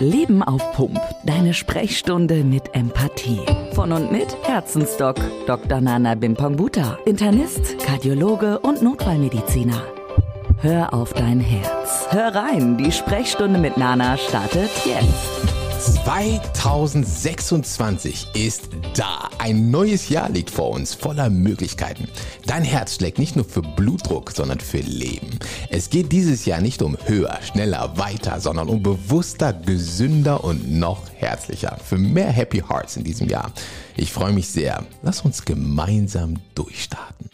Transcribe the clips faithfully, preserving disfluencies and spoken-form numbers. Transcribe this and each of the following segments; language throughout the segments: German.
Leben auf Pump. Deine Sprechstunde mit Empathie. Von und mit Herzensdoc Doktor Nana Bimpongbuta, Internist, Kardiologe und Notfallmediziner. Hör auf dein Herz. Hör rein, die Sprechstunde mit Nana startet jetzt. zweitausendsechsundzwanzig ist da. Ein neues Jahr liegt vor uns, voller Möglichkeiten. Dein Herz schlägt nicht nur für Blutdruck, sondern für Leben. Es geht dieses Jahr nicht um höher, schneller, weiter, sondern um bewusster, gesünder und noch herzlicher. Für mehr Happy Hearts in diesem Jahr. Ich freue mich sehr. Lass uns gemeinsam durchstarten.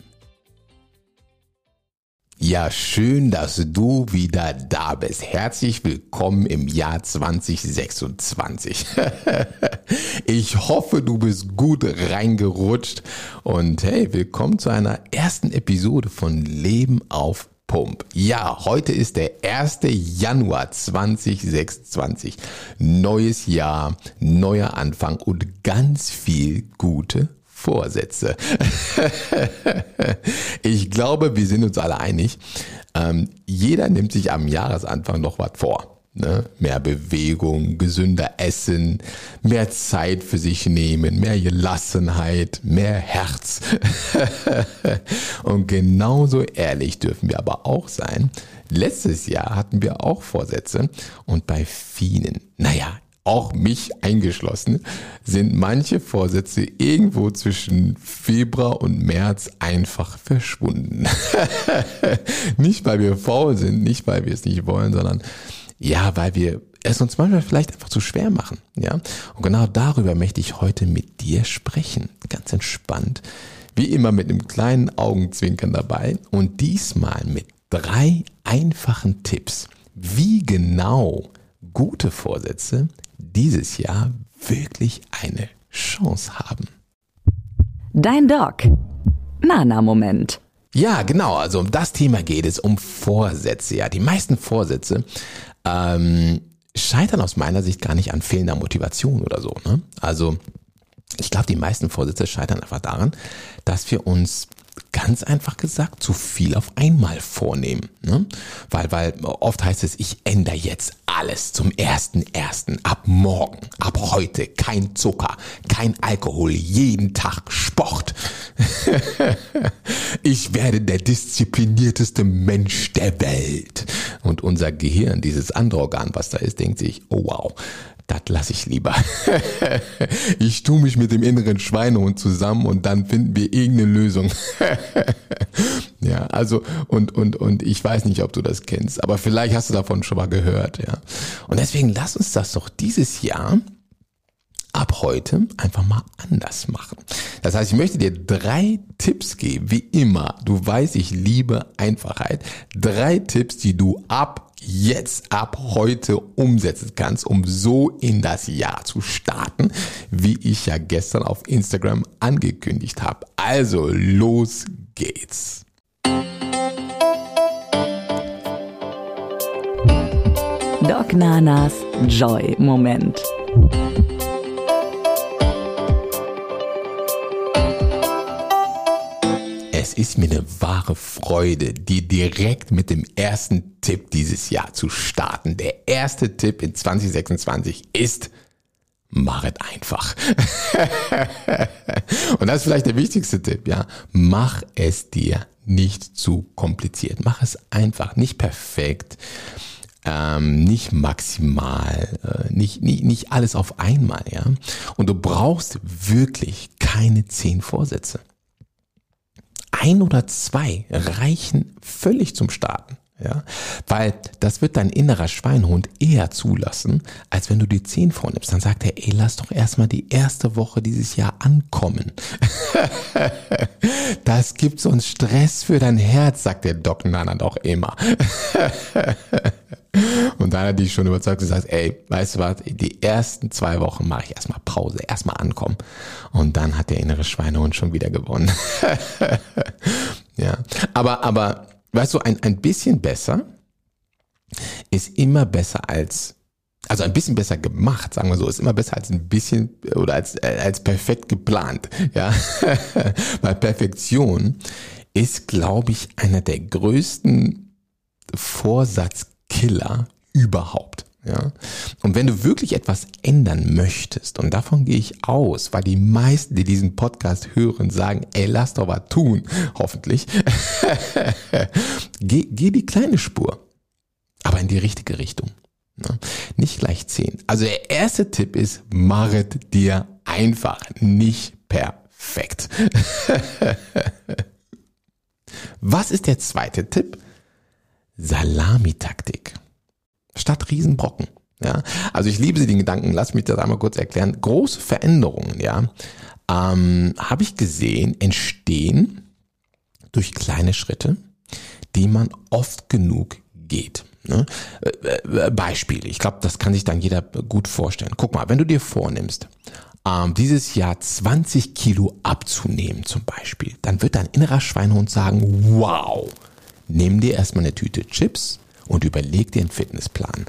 Ja, schön, dass du wieder da bist. Herzlich willkommen im Jahr zweitausendsechsundzwanzig. Ich hoffe, du bist gut reingerutscht und hey, willkommen zu einer ersten Episode von Leben auf Pump. Ja, heute ist der erste Januar zweitausendsechsundzwanzig. Neues Jahr, neuer Anfang und ganz viel gute Vorsätze. Ich glaube, wir sind uns alle einig. Ähm, jeder nimmt sich am Jahresanfang noch was vor. Ne? Mehr Bewegung, gesünder essen, mehr Zeit für sich nehmen, mehr Gelassenheit, mehr Herz. Und genauso ehrlich dürfen wir aber auch sein. Letztes Jahr hatten wir auch Vorsätze und bei vielen, naja, auch mich eingeschlossen, sind manche Vorsätze irgendwo zwischen Februar und März einfach verschwunden. Nicht, weil wir faul sind, nicht, weil wir es nicht wollen, sondern ja, weil wir es uns manchmal vielleicht einfach zu schwer machen. Ja? Und genau darüber möchte ich heute mit dir sprechen. Ganz entspannt. Wie immer mit einem kleinen Augenzwinkern dabei und diesmal mit drei einfachen Tipps, wie genau gute Vorsätze dieses Jahr wirklich eine Chance haben. Dein Doc. Nana-Moment. Ja, genau, also um das Thema geht es, um Vorsätze. Ja, die meisten Vorsätze ähm, scheitern aus meiner Sicht gar nicht an fehlender Motivation oder so. Ne? Also ich glaube, die meisten Vorsätze scheitern einfach daran, dass wir uns ganz einfach gesagt zu viel auf einmal vornehmen. Ne? Weil, weil oft heißt es, ich ändere jetzt alles zum ersten ersten ab morgen, ab heute, kein Zucker, kein Alkohol, jeden Tag Sport. Ich werde der disziplinierteste Mensch der Welt. Und unser Gehirn, dieses andere Organ, was da ist, denkt sich, oh wow, das lasse ich lieber. Ich tue mich mit dem inneren Schweinehund zusammen und dann finden wir irgendeine Lösung. Ja, also und und und ich weiß nicht, ob du das kennst, aber vielleicht hast du davon schon mal gehört, ja. Und deswegen lass uns das doch dieses Jahr ab heute einfach mal anders machen. Das heißt, ich möchte dir drei Tipps geben, wie immer. Du weißt, ich liebe Einfachheit. Drei Tipps, die du ab jetzt, ab heute umsetzen kannst, um so in das Jahr zu starten, wie ich ja gestern auf Instagram angekündigt habe. Also, los geht's. Doc Nanas Joy-Moment. Es ist mir eine wahre Freude, dir direkt mit dem ersten Tipp dieses Jahr zu starten. Der erste Tipp in zweitausendsechsundzwanzig ist, mach es einfach. Und das ist vielleicht der wichtigste Tipp, ja. Mach es dir nicht zu kompliziert. Mach es einfach, nicht perfekt, ähm, nicht maximal, äh, nicht, nicht, nicht alles auf einmal, ja. Und du brauchst wirklich keine zehn Vorsätze. Ein oder zwei reichen völlig zum Starten, ja, weil das wird dein innerer Schweinehund eher zulassen, als wenn du dir zehn vornimmst. Dann sagt er, ey, lass doch erstmal die erste Woche dieses Jahr ankommen. Das gibt sonst Stress für dein Herz, sagt der Doc Nana doch immer. Und dann hat die schon überzeugt und gesagt, ey, weißt du was, die ersten zwei Wochen mache ich erstmal Pause, erstmal ankommen. Und dann hat der innere Schweinehund schon wieder gewonnen. Ja, aber, aber, weißt du, ein, ein bisschen besser ist immer besser als, also ein bisschen besser gemacht, sagen wir so, ist immer besser als ein bisschen oder als, als perfekt geplant, ja. Weil Perfektion ist, glaube ich, einer der größten Vorsatzkiller überhaupt. Ja. Und wenn du wirklich etwas ändern möchtest, und davon gehe ich aus, weil die meisten, die diesen Podcast hören, sagen, ey, lass doch was tun, hoffentlich, geh, geh die kleine Spur, aber in die richtige Richtung. Ne? Nicht gleich zehn. Also der erste Tipp ist, mach es dir einfach, nicht perfekt. Was ist der zweite Tipp? Salamitaktik. Statt Riesenbrocken. Ja, also ich liebe den Gedanken, lass mich das einmal kurz erklären. Große Veränderungen, ja, ähm, habe ich gesehen, entstehen durch kleine Schritte, die man oft genug geht. Ne? Beispiel, ich glaube, das kann sich dann jeder gut vorstellen. Guck mal, wenn du dir vornimmst, ähm, dieses Jahr zwanzig Kilo abzunehmen zum Beispiel, dann wird dein innerer Schweinehund sagen, wow, nimm dir erstmal eine Tüte Chips und überleg dir einen Fitnessplan.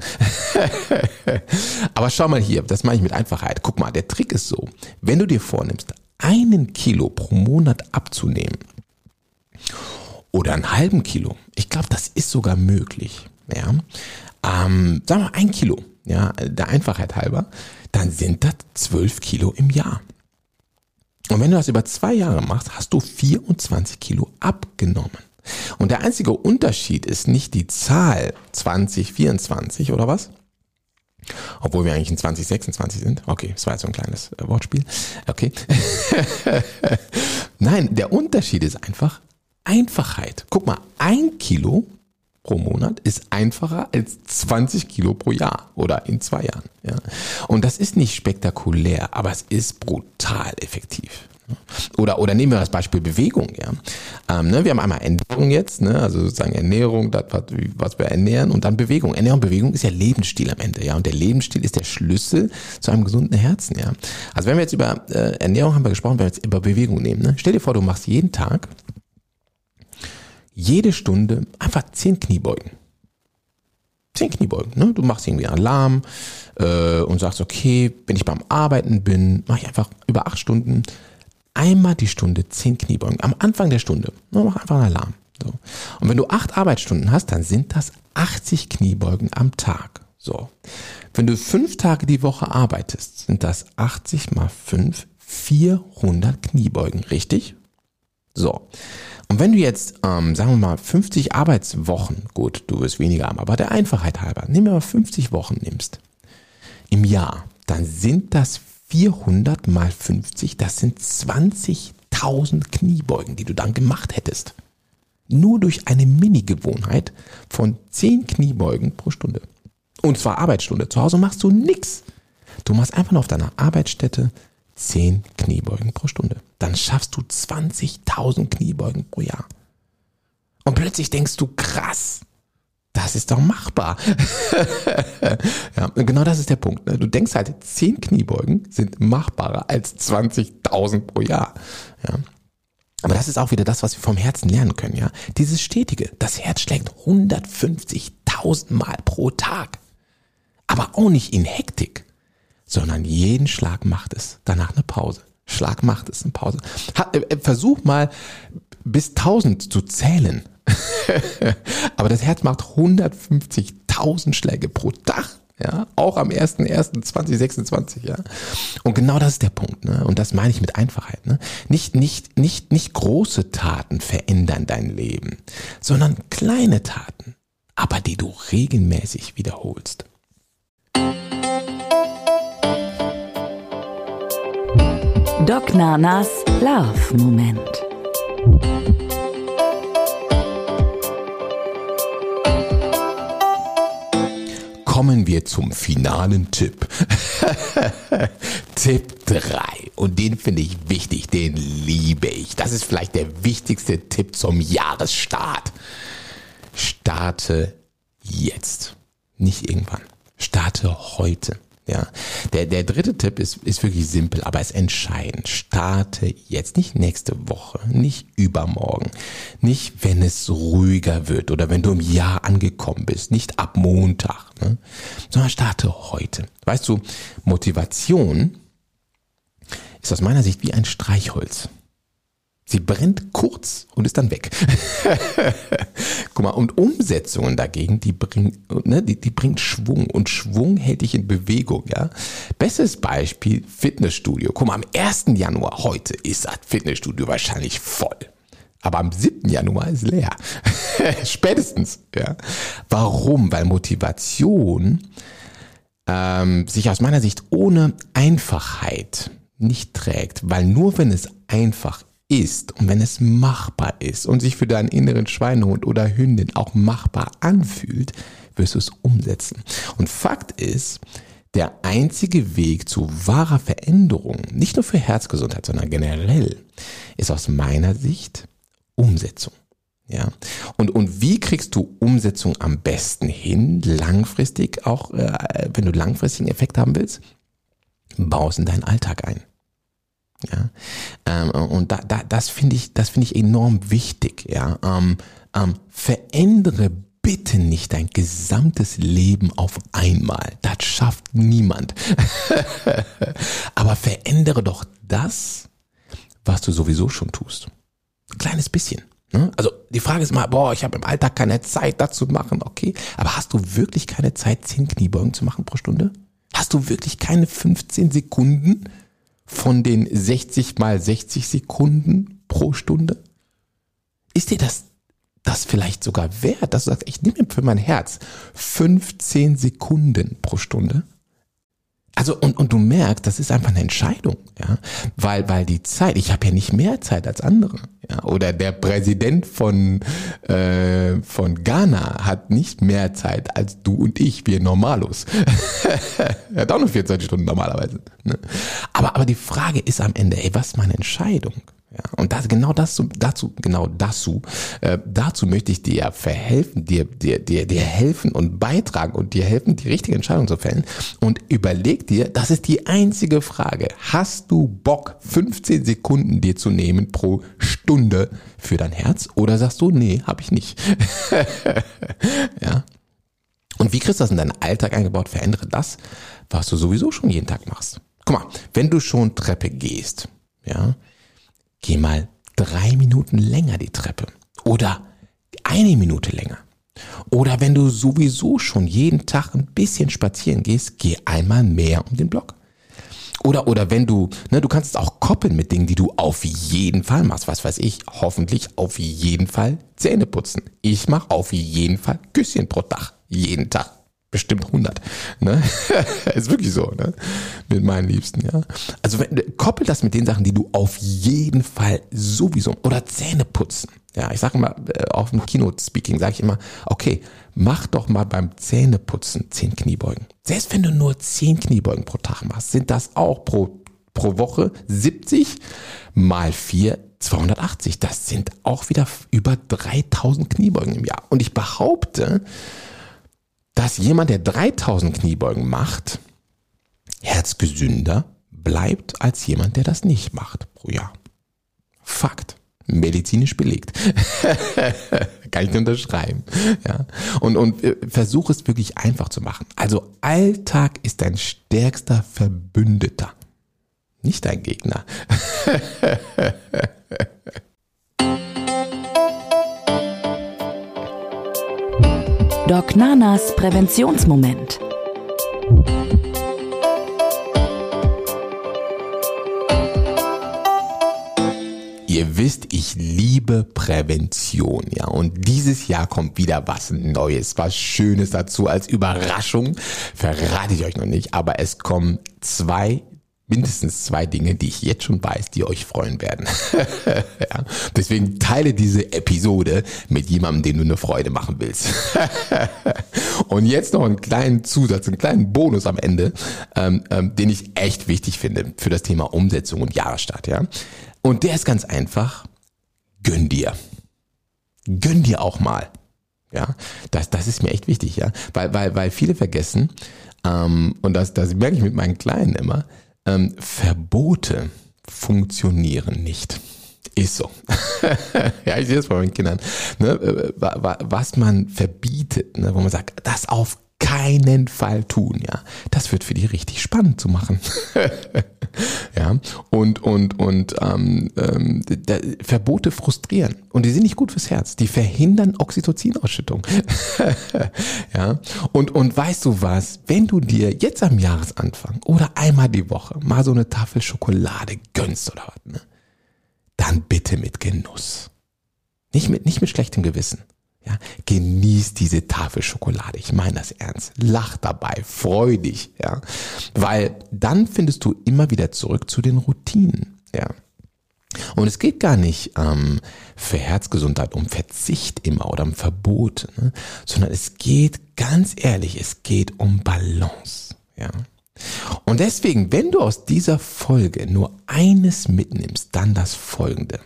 Aber schau mal hier, das meine ich mit Einfachheit. Guck mal, der Trick ist so, wenn du dir vornimmst, einen Kilo pro Monat abzunehmen oder einen halben Kilo, ich glaube, das ist sogar möglich, ja, ähm, sagen wir ein Kilo, ja, der Einfachheit halber, dann sind das zwölf Kilo im Jahr. Und wenn du das über zwei Jahre machst, hast du vierundzwanzig Kilo abgenommen. Und der einzige Unterschied ist nicht die Zahl zwanzig vierundzwanzig oder was? Obwohl wir eigentlich in zwanzig sechsundzwanzig sind. Okay, das war jetzt so ein kleines Wortspiel. Okay. Nein, der Unterschied ist einfach Einfachheit. Guck mal, ein Kilo pro Monat ist einfacher als zwanzig Kilo pro Jahr oder in zwei Jahren. Ja. Und das ist nicht spektakulär, aber es ist brutal effektiv. Oder, oder nehmen wir das Beispiel Bewegung. Ja. Ähm, ne, wir haben einmal Ernährung jetzt, ne, also sozusagen Ernährung, das, was, was wir ernähren, und dann Bewegung. Ernährung und Bewegung ist ja Lebensstil am Ende. Ja, und der Lebensstil ist der Schlüssel zu einem gesunden Herzen. Ja. Also wenn wir jetzt über äh, Ernährung haben wir gesprochen, wenn wir jetzt über Bewegung nehmen. Ne, stell dir vor, du machst jeden Tag, jede Stunde einfach zehn Kniebeugen. Zehn Kniebeugen. Ne? Du machst irgendwie Alarm äh, und sagst, okay, wenn ich beim Arbeiten bin, mache ich einfach über acht Stunden einmal die Stunde zehn Kniebeugen. Am Anfang der Stunde. Ne? Mach einfach einen Alarm. So. Und wenn du acht Arbeitsstunden hast, dann sind das achtzig Kniebeugen am Tag. So. Wenn du fünf Tage die Woche arbeitest, sind das achtzig mal fünf, vierhundert Kniebeugen. Richtig? So. Und wenn du jetzt, ähm, sagen wir mal, fünfzig Arbeitswochen, gut, du wirst weniger haben, aber der Einfachheit halber, nimm mir mal fünfzig Wochen nimmst, im Jahr, dann sind das vierhundert mal fünfzig, das sind zwanzigtausend Kniebeugen, die du dann gemacht hättest. Nur durch eine Mini-Gewohnheit von zehn Kniebeugen pro Stunde. Und zwar Arbeitsstunde. Zu Hause machst du nix. Du machst einfach nur auf deiner Arbeitsstätte zehn Kniebeugen pro Stunde. Dann schaffst du zwanzigtausend Kniebeugen pro Jahr. Und plötzlich denkst du, krass, das ist doch machbar. Ja, genau das ist der Punkt. Du denkst halt, zehn Kniebeugen sind machbarer als zwanzigtausend pro Jahr. Ja. Aber das ist auch wieder das, was wir vom Herzen lernen können. Ja, dieses Stetige. Das Herz schlägt hundertfünfzigtausend Mal pro Tag. Aber auch nicht in Hektik, sondern jeden Schlag macht es. Danach eine Pause. Schlag macht es, eine Pause. Hat, äh, versuch mal bis tausend zu zählen. Aber das Herz macht hundertfünfzigtausend Schläge pro Tag. Ja, auch am ersten ersten zweitausendsechsundzwanzig, ja. Und genau das ist der Punkt, ne? Und das meine ich mit Einfachheit, ne? Nicht, nicht, nicht, nicht große Taten verändern dein Leben, sondern kleine Taten, aber die du regelmäßig wiederholst. Doc Nanas Love-Moment. Kommen wir zum finalen Tipp. Tipp drei. Und den finde ich wichtig, den liebe ich. Das ist vielleicht der wichtigste Tipp zum Jahresstart. Starte jetzt. Nicht irgendwann. Starte heute. Ja, der, der dritte Tipp ist, ist wirklich simpel, aber ist entscheidend. Starte jetzt, nicht nächste Woche, nicht übermorgen, nicht wenn es ruhiger wird oder wenn du im Jahr angekommen bist, nicht ab Montag, ne? Sondern starte heute. Weißt du, Motivation ist aus meiner Sicht wie ein Streichholz. Sie brennt kurz und ist dann weg. Guck mal, und Umsetzungen dagegen, die bringt, ne, die, die bringt Schwung und Schwung hält dich in Bewegung, ja. Bestes Beispiel, Fitnessstudio. Guck mal, am ersten Januar, heute, ist das Fitnessstudio wahrscheinlich voll. Aber am siebten Januar ist leer. Spätestens, ja. Warum? Weil Motivation ähm, sich aus meiner Sicht ohne Einfachheit nicht trägt. Weil nur wenn es einfach ist und wenn es machbar ist und sich für deinen inneren Schweinehund oder Hündin auch machbar anfühlt, wirst du es umsetzen. Und Fakt ist, der einzige Weg zu wahrer Veränderung, nicht nur für Herzgesundheit, sondern generell, ist aus meiner Sicht Umsetzung. Ja. Und, und wie kriegst du Umsetzung am besten hin, langfristig, auch äh, wenn du langfristigen Effekt haben willst? Baust in deinen Alltag ein. Ja, ähm, und da, da, das finde ich, das finde ich enorm wichtig. Ja, ähm, ähm, verändere bitte nicht dein gesamtes Leben auf einmal. Das schafft niemand. Aber verändere doch das, was du sowieso schon tust. Ein kleines bisschen. Ne? Also die Frage ist mal, boah, ich habe im Alltag keine Zeit, das zu machen. Okay, aber hast du wirklich keine Zeit, zehn Kniebeugen zu machen pro Stunde? Hast du wirklich keine fünfzehn Sekunden von den sechzig mal sechzig Sekunden pro Stunde? Ist dir das, das vielleicht sogar wert, dass du sagst, ich nehme mir für mein Herz fünfzehn Sekunden pro Stunde? Also und, und du merkst, das ist einfach eine Entscheidung, ja, weil, weil die Zeit, ich habe ja nicht mehr Zeit als andere, ja, oder der Präsident von, äh, von Ghana hat nicht mehr Zeit als du und ich, wir Normalos. Er hat auch nur vierundzwanzig Stunden normalerweise, ne? Aber, aber die Frage ist am Ende, ey, was ist meine Entscheidung? Ja, und das, genau das, dazu, genau dazu, äh, dazu möchte ich dir verhelfen, dir, dir, dir, dir helfen und beitragen und dir helfen, die richtige Entscheidung zu fällen. Und überleg dir, das ist die einzige Frage. Hast du Bock, fünfzehn Sekunden dir zu nehmen pro Stunde für dein Herz? Oder sagst du, nee, hab ich nicht. Ja. Und wie kriegst du das in deinen Alltag eingebaut? Verändere das, was du sowieso schon jeden Tag machst. Guck mal, wenn du schon Treppe gehst, ja, geh mal drei Minuten länger die Treppe oder eine Minute länger. Oder wenn du sowieso schon jeden Tag ein bisschen spazieren gehst, geh einmal mehr um den Block. Oder, oder wenn du, ne, du kannst es auch koppeln mit Dingen, die du auf jeden Fall machst. Was weiß ich, hoffentlich auf jeden Fall Zähne putzen. Ich mache auf jeden Fall Küsschen pro Tag. Jeden Tag. Bestimmt hundert. Ne? Ist wirklich so, ne? Mit meinen Liebsten, ja. Also wenn, koppel das mit den Sachen, die du auf jeden Fall sowieso, oder Zähne putzen. Ja, ich sage immer, auf dem Keynote-Speaking sage ich immer, okay, mach doch mal beim Zähneputzen zehn Kniebeugen. Selbst wenn du nur zehn Kniebeugen pro Tag machst, sind das auch pro, pro Woche siebzig mal vier, zweihundertachtzig. Das sind auch wieder über dreitausend Kniebeugen im Jahr. Und ich behaupte, dass jemand, der dreitausend Kniebeugen macht, herzgesünder bleibt als jemand, der das nicht macht pro Jahr. Fakt. Medizinisch belegt. Kann ich unterschreiben. Ja. Und, und versuch es wirklich einfach zu machen. Also Alltag ist dein stärkster Verbündeter, nicht dein Gegner. Doc Nanas Präventionsmoment. Ihr wisst, ich liebe Prävention, ja, und dieses Jahr kommt wieder was Neues, was Schönes dazu. Als Überraschung verrate ich euch noch nicht, aber es kommen zwei mindestens zwei Dinge, die ich jetzt schon weiß, die euch freuen werden. Ja, deswegen teile diese Episode mit jemandem, dem du eine Freude machen willst. Und jetzt noch einen kleinen Zusatz, einen kleinen Bonus am Ende, ähm, ähm, den ich echt wichtig finde für das Thema Umsetzung und Jahresstart. Ja? Und der ist ganz einfach, gönn dir. Gönn dir auch mal. Ja, das, das ist mir echt wichtig, ja, weil, weil, weil viele vergessen, ähm, und das, das merke ich mit meinen Kleinen immer, ähm, Verbote funktionieren nicht. Ist so. Ja, ich sehe das bei meinen Kindern. Ne, was man verbietet, ne, wo man sagt, das auf keinen Fall tun, ja, das wird für die richtig spannend zu machen. Ja, und, und, und ähm, ähm, da, Verbote frustrieren und die sind nicht gut fürs Herz. Die verhindern Oxytocin-Ausschüttung. Ja, und, und weißt du was, wenn du dir jetzt am Jahresanfang oder einmal die Woche mal so eine Tafel Schokolade gönnst oder was, ne? Dann bitte mit Genuss. Nicht mit, nicht mit schlechtem Gewissen. Ja, genieß diese Tafel Schokolade. Ich meine das ernst. Lach dabei, freu dich, ja, weil dann findest du immer wieder zurück zu den Routinen, ja. Und es geht gar nicht ähm, für Herzgesundheit um Verzicht immer oder um Verbot, ne? Sondern es geht, ganz ehrlich, es geht um Balance, ja. Und deswegen, wenn du aus dieser Folge nur eines mitnimmst, dann das Folgende.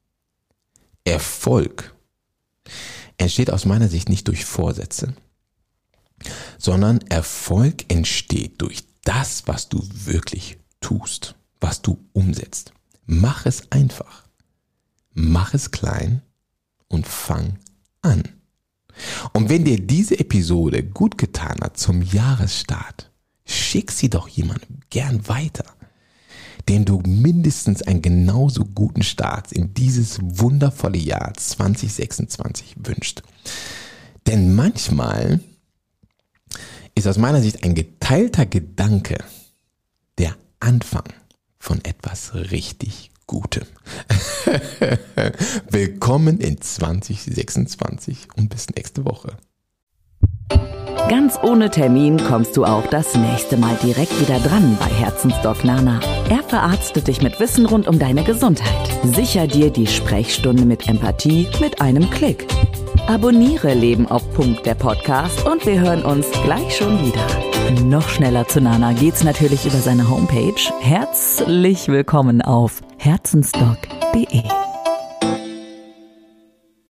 Erfolg entsteht aus meiner Sicht nicht durch Vorsätze, sondern Erfolg entsteht durch das, was du wirklich tust, was du umsetzt. Mach es einfach, mach es klein und fang an. Und wenn dir diese Episode gut getan hat zum Jahresstart, schick sie doch jemandem gern weiter, dem du mindestens einen genauso guten Start in dieses wundervolle Jahr zwanzig sechsundzwanzig wünscht. Denn manchmal ist aus meiner Sicht ein geteilter Gedanke der Anfang von etwas richtig Gutem. Willkommen in zwanzig sechsundzwanzig und bis nächste Woche. Ganz ohne Termin kommst du auch das nächste Mal direkt wieder dran bei Herzensdoc Nana. Er verarztet dich mit Wissen rund um deine Gesundheit. Sicher dir die Sprechstunde mit Empathie mit einem Klick. Abonniere Leben auf Punkt, der Podcast, und wir hören uns gleich schon wieder. Noch schneller zu Nana geht's natürlich über seine Homepage. Herzlich willkommen auf herzensdoc punkt de.